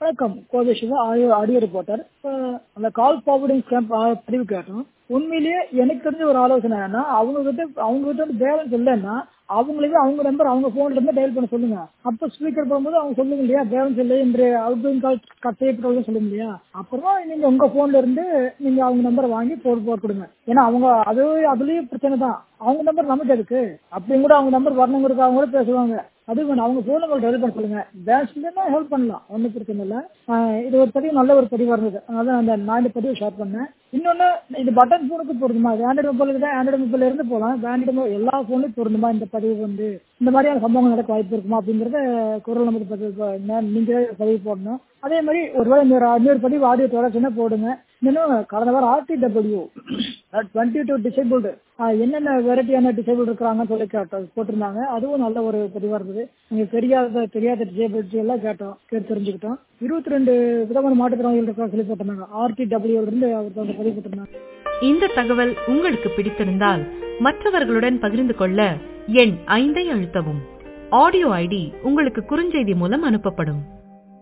வணக்கம், Kovai Siva, audio reporter. அந்த கால் forwarding scam பதிவு கேட்டோம். உண்மையிலேயே எனக்கு தெரிஞ்ச ஒரு ஆலோசனை என்னன்னா, அவங்க கிட்ட பேலன்ஸ் இல்லைன்னா அவங்களுக்கு அவங்க நம்பர் அவங்க போன்ல இருந்து டயல் பண்ண சொல்லுங்க. அப்ப ஸ்பீக்கர் போகும்போது அவங்க சொல்லுங்க இல்லையா, பேலன்ஸ் இல்லை என்று அவுட்கோயிங் கால் கட் செய்யப்பட்டது சொல்லுங்க இல்லையா. அப்புறமா நீங்க உங்க போன்ல இருந்து நீங்க அவங்க நம்பரை வாங்கி போட்டு கொடுங்க. ஏன்னா அவங்க அதுலயும் பிரச்சனை தான். அவங்க நம்பர் நமக்கு எதுக்கு அப்படின்னு கூட அவங்க நம்பர் வரணுங்கிறது அவங்க கூட பேசுவாங்க. அது வேணும், அவங்க போன் நம்பர் டெலிவரி பண்ண சொல்லுங்க. பேலன்ஸ் இல்லைன்னா ஹெல்ப் பண்ணலாம், ஒன்றும் பிரச்சனை இல்லை. இது ஒரு பதிவு, நல்ல ஒரு பதிவாக இருந்தது. அதனால நான் இந்த பதிவு ஷேர் பண்ணேன். இன்னொன்னு, இது பட்டன் போனுக்கு பொருந்துமா? ஆண்ட்ராய்டு மொபைலுக்கு தான், ஆண்ட்ராய்டு மொபைல இருந்து போகலாம். ஆண்ட்ராய்டு எல்லா போன்லயும் பொருந்துமா இந்த பதிவு? இந்த மாதிரியான சம்பவங்கள் நடக்க வாய்ப்பு இருக்குமா அப்படிங்கறத குரல் நமக்கு பதிவு நீங்க பதிவு போடணும். அதே மாதிரி ஒருவேளை இன்னொரு பதிவு ஆடியோ தொடர்ச்சினா போடுங்க. இன்னும் கடந்த வாரம் RTW 22 டிசேபிள்டு என்னென்ன வெரைட்டியான டிசேபிள் இருக்கிறாங்கன்னு சொல்லி போட்டிருந்தாங்க. அதுவும் நல்ல ஒரு பதிவா இருந்தது. நீங்க தெரியாத டிசேபிலிட்டி எல்லாம் கேட்டு தெரிஞ்சுக்கிட்டோம். 22 விதமான மாற்றுத்திறனாளிகள் இருக்கா சொல்லி போட்டிருந்தாங்க. RTW இருந்து அவர் பதிவு போட்டிருந்தாங்க. இந்த தகவல் உங்களுக்கு பிடித்திருந்தால் மற்றவர்களுடன் பகிர்ந்து கொள்ள எண் 5 அழுத்தவும். ஆடியோ ஐடி உங்களுக்கு குறுஞ்செய்தி மூலம் அனுப்பப்படும்.